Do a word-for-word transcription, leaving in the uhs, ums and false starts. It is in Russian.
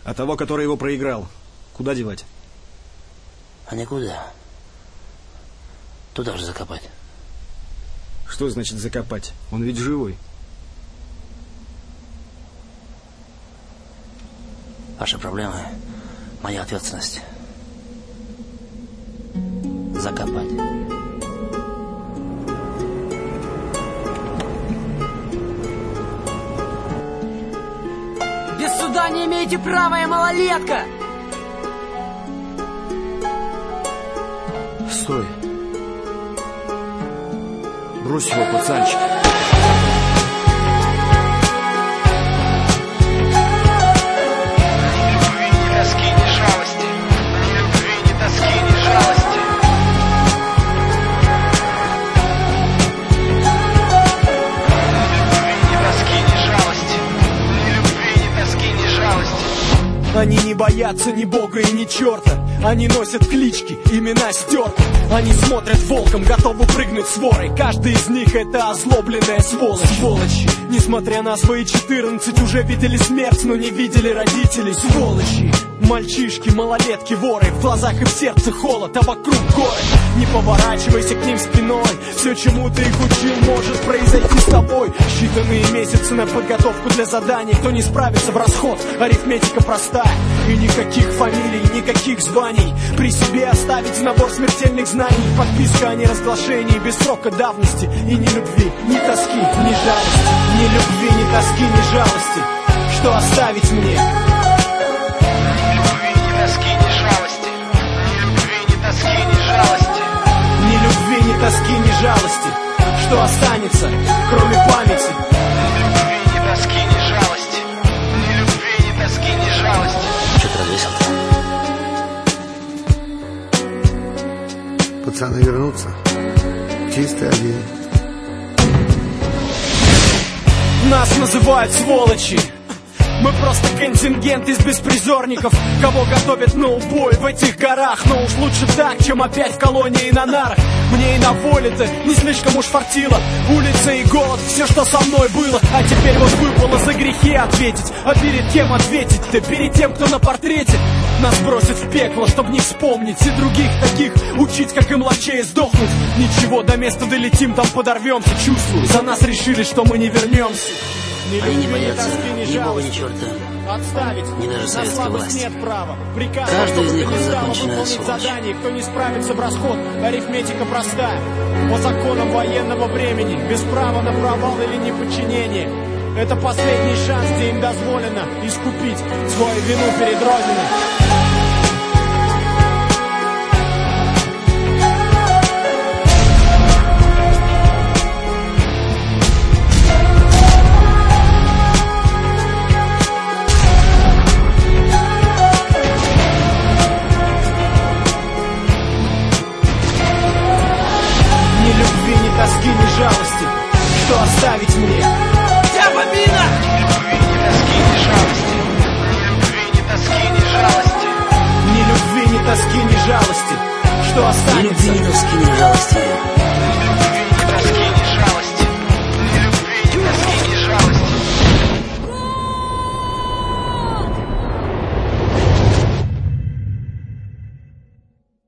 А того, который его проиграл, куда девать? А никуда. Туда же закопать. Что значит закопать? Он ведь живой. Ваши проблемы — моя ответственность. Закопать. Без суда не имеете права, я малолетка! Стой. Брось его, пацанчик. Они не боятся ни бога и ни черта. Они носят клички, имена стерты. Они смотрят волком, готовы прыгнуть с ворой. Каждый из них это озлобленная сволочь. Сволочи, несмотря на свои четырнадцать, уже видели смерть, но не видели родителей. Сволочи, мальчишки, малолетки, воры. В глазах и в сердце холод, а вокруг горы. Не поворачивайся к ним спиной. Все, чему ты их учил, может произойти с тобой. Считанные месяцы на подготовку для заданий. Кто не справится в расход, арифметика простая. И никаких фамилий, никаких званий. При себе оставить набор смертельных знаний. Подписка о неразглашении без срока давности. И ни любви, ни тоски, ни жалости. Ни любви, ни тоски, ни жалости. Что оставить мне? Ни любви, ни тоски, ни жалости. Ни любви, ни тоски, ни жалости. Ни любви, ни тоски, ни жалости. Что останется, кроме памяти? Ни любви, ни тоски, ни жалости. Ни любви, ни тоски, ни жалости. Что ты развесил-то? Пацаны вернутся. Чистый один. Нас называют сволочи. Мы просто контингент из беспризорников, кого готовят на убой в этих горах. Но уж лучше так, чем опять в колонии на нарах. Мне и на воле-то не слишком уж фартило. Улица и голод, все, что со мной было. А теперь вот выпало за грехи ответить. А перед кем ответить-то? Перед тем, кто на портрете. Нас бросят в пекло, чтоб не вспомнить. И других таких учить, как и младшее, сдохнуть. Ничего, до места долетим, там подорвемся. Чувствую, за нас решили, что мы не вернемся. Ни Они любви, не боятся ни тоски, ни бога, ни жалости. черта. Отставить. Ни даже На советской слабость власти. нет права. Приказ, Каждый из чтобы них уже перестало законченная выполнить сволочь. задание. Кто не справится в расход, арифметика простая. По законам военного времени, без права на провал или неподчинение. Это последний шанс, где им дозволено искупить свою вину перед Родиной. Тоски, ни жалости, что оставить мне? Вся бобина! Ни любви, ни тоски, ни жалости. Ни любви, ни тоски, ни жалости, что Ни останется? любви, ни тоски, ни жалости.